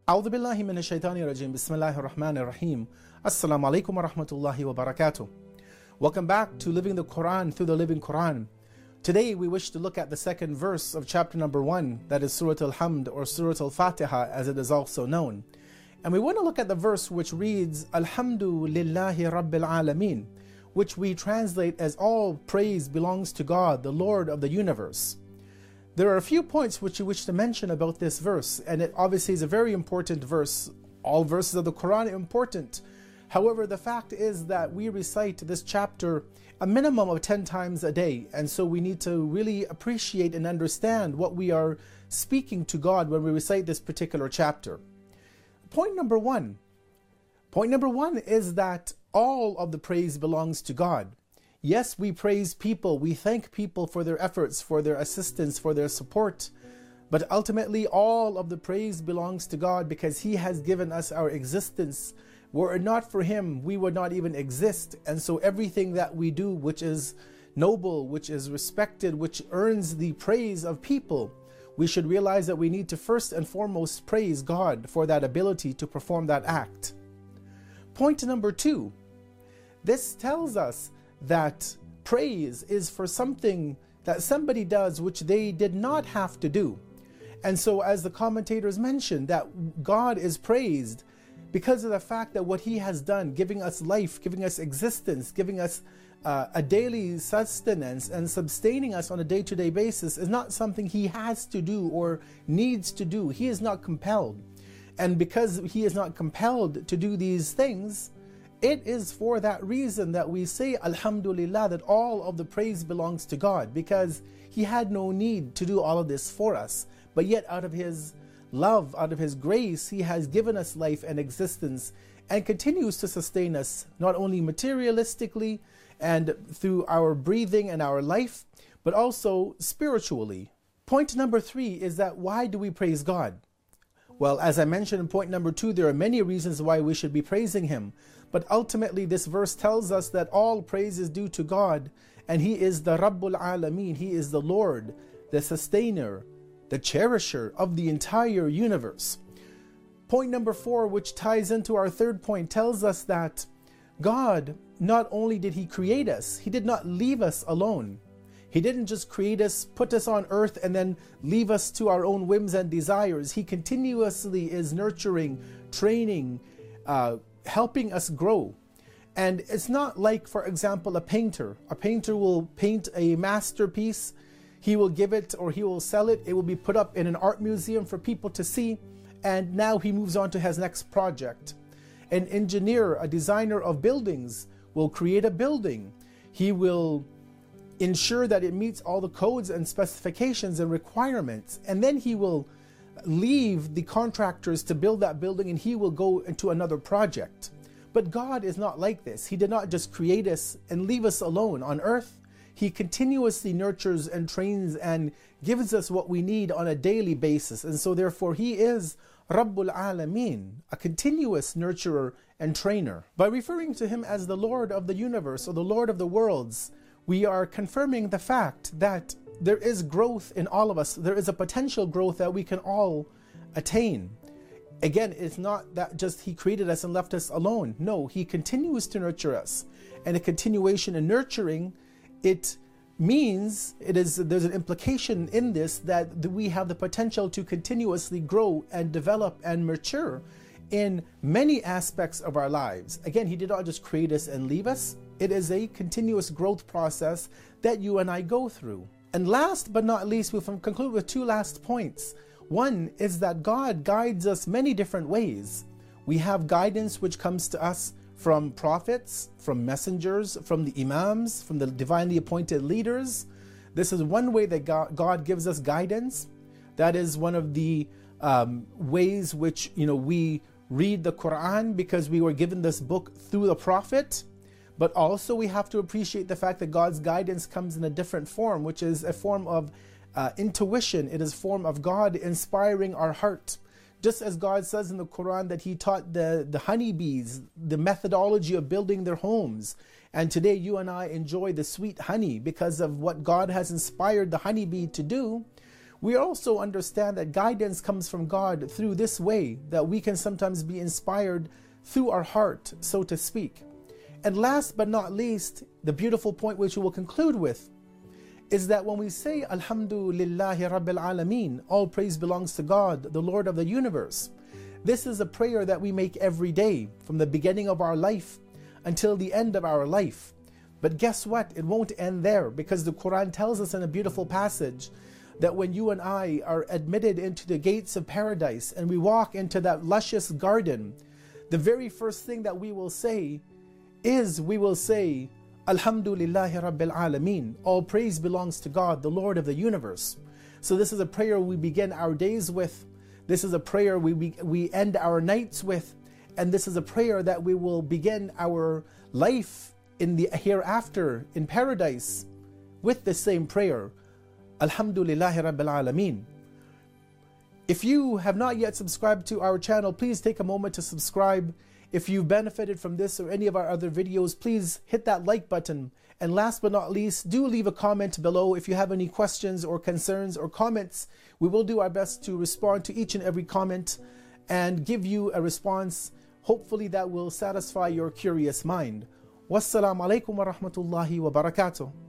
أعوذ بالله من الشيطان الرجيم. بسم الله الرحمن الرحيم. Assalamu alaikum wa rahmatullahi wa barakatuh. Welcome back to Living the Quran through the Living Quran. Today we wish to look at the second verse of chapter number 1, that is Surah Al-Hamd or Surah Al-Fatiha as it is also known. And we want to look at the verse which reads, Alhamdu lillahi rabbil alameen, which we translate as all praise belongs to God, the Lord of the universe. There are a few points which we wish to mention about this verse, and it obviously is a very important verse. All verses of the Quran are important. However, the fact is that we recite this chapter a minimum of 10 times a day, and so we need to really appreciate and understand what we are speaking to God when we recite this particular chapter. Point number one is that all of the praise belongs to God. Yes, we praise people, we thank people for their efforts, for their assistance, for their support. But ultimately, all of the praise belongs to God because He has given us our existence. Were it not for Him, we would not even exist. And so everything that we do, which is noble, which is respected, which earns the praise of people, we should realize that we need to first and foremost praise God for that ability to perform that act. Point number 2. This tells us that praise is for something that somebody does which they did not have to do. And so as the commentators mentioned, that God is praised because of the fact that what He has done, giving us life, giving us existence, giving us a daily sustenance and sustaining us on a day-to-day basis is not something He has to do or needs to do. He is not compelled. And because He is not compelled to do these things, it is for that reason that we say Alhamdulillah, that all of the praise belongs to God, because He had no need to do all of this for us. But yet out of His love, out of His grace, He has given us life and existence and continues to sustain us, not only materialistically and through our breathing and our life, but also spiritually. Point number 3 is that why do we praise God? Well, as I mentioned in point number 2, there are many reasons why we should be praising Him. But ultimately, this verse tells us that all praise is due to God, and He is the Rabbul Alameen. He is the Lord, the sustainer, the cherisher of the entire universe. Point number 4, which ties into our third point, tells us that God, not only did He create us, He did not leave us alone. He didn't just create us, put us on earth, and then leave us to our own whims and desires. He continuously is nurturing, training, helping us grow. And it's not like, for example, a painter. A painter will paint a masterpiece. He will give it or he will sell it. It will be put up in an art museum for people to see. And now he moves on to his next project. An engineer, a designer of buildings, will create a building. He will ensure that it meets all the codes and specifications and requirements, and then he will leave the contractors to build that building and he will go into another project. But God is not like this. He did not just create us and leave us alone on earth. He continuously nurtures and trains and gives us what we need on a daily basis. And so therefore He is Rabbul Alameen, a continuous nurturer and trainer. By referring to Him as the Lord of the universe or the Lord of the worlds, we are confirming the fact that there is growth in all of us. There is a potential growth that we can all attain. Again, it's not that just He created us and left us alone. No, He continues to nurture us. And a continuation in nurturing, it means there's an implication in this that we have the potential to continuously grow and develop and mature in many aspects of our lives. Again, He did not just create us and leave us. It is a continuous growth process that you and I go through. And last but not least, we'll conclude with 2 last points. One is that God guides us many different ways. We have guidance which comes to us from prophets, from messengers, from the imams, from the divinely appointed leaders. This is one way that God gives us guidance. That is one of the ways which we read the Quran, because we were given this book through the Prophet. But also we have to appreciate the fact that God's guidance comes in a different form, which is a form of intuition. It is a form of God inspiring our heart. Just as God says in the Quran that He taught the honeybees the methodology of building their homes. And today you and I enjoy the sweet honey because of what God has inspired the honeybee to do. We also understand that guidance comes from God through this way, that we can sometimes be inspired through our heart, so to speak. And last but not least, the beautiful point which we will conclude with is that when we say Alhamdulillahi Rabbil Alameen, all praise belongs to God, the Lord of the universe. This is a prayer that we make every day from the beginning of our life until the end of our life. But guess what? It won't end there, because the Quran tells us in a beautiful passage that when you and I are admitted into the gates of paradise and we walk into that luscious garden, the very first thing that we will say is, Alhamdulillahi Rabbil Alameen, all praise belongs to God, the Lord of the universe. So this is a prayer we begin our days with. This is a prayer we end our nights with. And this is a prayer that we will begin our life in the hereafter, in paradise, with the same prayer. Alhamdulillahi Rabbil Alameen. If you have not yet subscribed to our channel, please take a moment to subscribe. If you've benefited from this or any of our other videos, please hit that like button. And last but not least, do leave a comment below if you have any questions or concerns or comments. We will do our best to respond to each and every comment and give you a response, hopefully that will satisfy your curious mind. Wassalamu alaikum wa rahmatullahi wa barakatuh.